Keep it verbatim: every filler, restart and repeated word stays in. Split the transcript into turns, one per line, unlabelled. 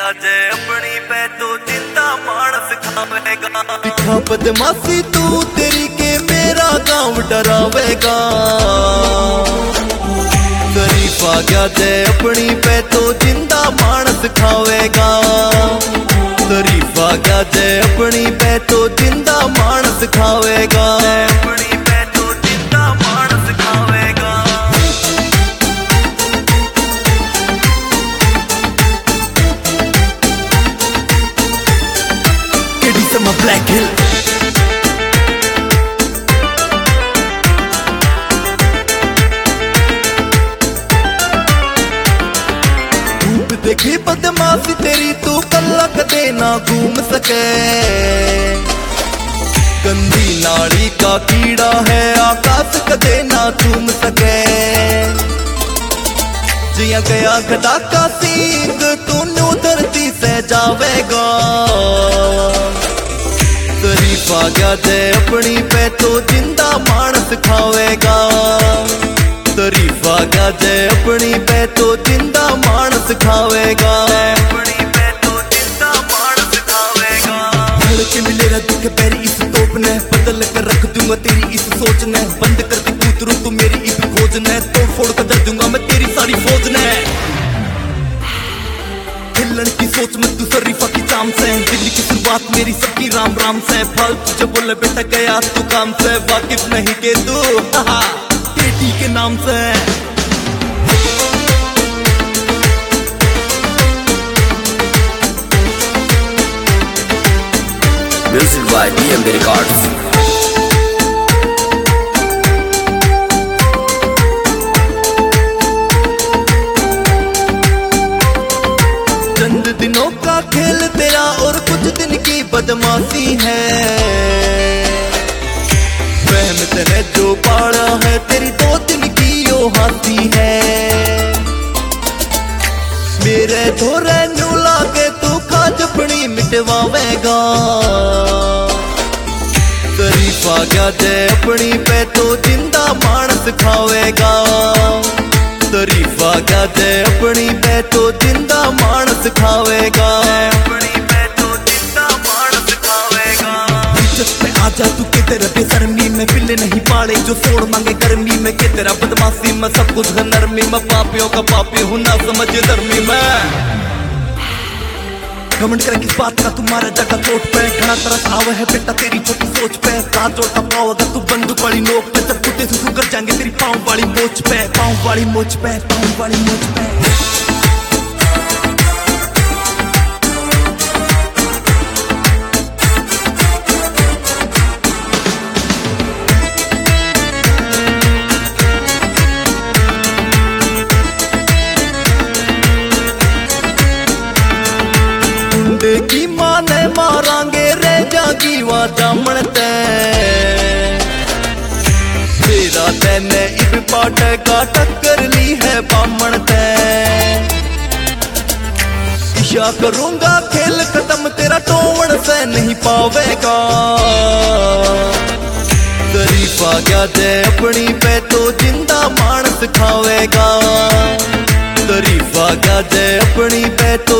गया जय अपनी पे तो जिंदा मानस खावेगा।
दिखा बदमाशी तू तेरी के मेरा गांव डरावेगा। शरीफ आ गया जय अपनी पे तो जिंदा मानस खावेगा। शरीफ आ गया जय अपनी पे तो जिंदा मानस खावेगा।
अपनी पे तो जिंदा मानस खावेगा।
केडी समा ब्लैक हिल देखी बदमाशी तेरी तू कल्ला कदे ना घूम सके। गंदी नाड़ी का कीड़ा है आकाश कदे ना चूम सके। जिया गया गदा का सींग तू धरती से जावेगा। शरीफ आ गया जय अपनी पे तो जिंदा मानस खावेगा। शरीफ आ गया जय अपनी पे तो जिंदा मानस खावेगा।
अपनी पे तो जिंदा मानस खावेगा।
धड़के मिलेगा दुख पैरी इस तोप ने बदल कर रख दूंगा तेरी इस सोच ने। बंद करके कूतरू तू मेरी इस खोज ने तोड़ फोड़ कर दे दूंगा मैं तेरी सारी फौज ने। हिलन की सोच में तू शरीफा की चाम से। दिल्ली की शुरुआत मेरी सबकी राम राम से। फालतू जब बोले बेटा गया तू काम से। वाकिफ नहीं के तू केटी के नाम से।
Music by D M B Records.
चंद दिनों का खेल तेरा और कुछ दिन की बदमाशी है। वहम तेरे जो पाड़ा है तेरी दो दिन की यो हाथी है। मेरे धोरे नू लाके तू खाजपनी मिटवावेगा। शरीफ आ गया जय अपनी पे तो जिंदा मानस खावेगा। शरीफ आ गया जय अपनी पे तो जिंदा मानस खावेगा।
अपनी पे तो जिंदा मानस खावेगा।
इज्जत में आजा तू के तेरा बेशर्मी में पिल्ले नहीं पाले जो सोड़ मांगे गर्मी में। के तेरा बदमाशी में सब कुछ है नरमी में। पापियों का पापी हूं ना समझ धर्मी में। घमंड करे किस बात का तुम्हारा जगह चोट पे। खड़ा तरस आवे है बेटा तेरी छोटी सोच पे। कहा चोटा पाओ अगर तू बंदूक वाली नोक पे। जब कुत्ते से कर जाएंगे तेरी पाँव वाली मोच पे। पाँव वाली मोच पे पाँव वाली मोच पे। की माने मारांगे रे जागी वा जामण ते। तेरा तेने इब पाट का टक्कर ली है बामण ते। इशा करूंगा खेल खत्म तेरा टोवण से नहीं पावेगा। शरीफ आ गया जय अपनी पे तो जिंदा मानस खावेगा। शरीफ आ गया जय अपनी पे तो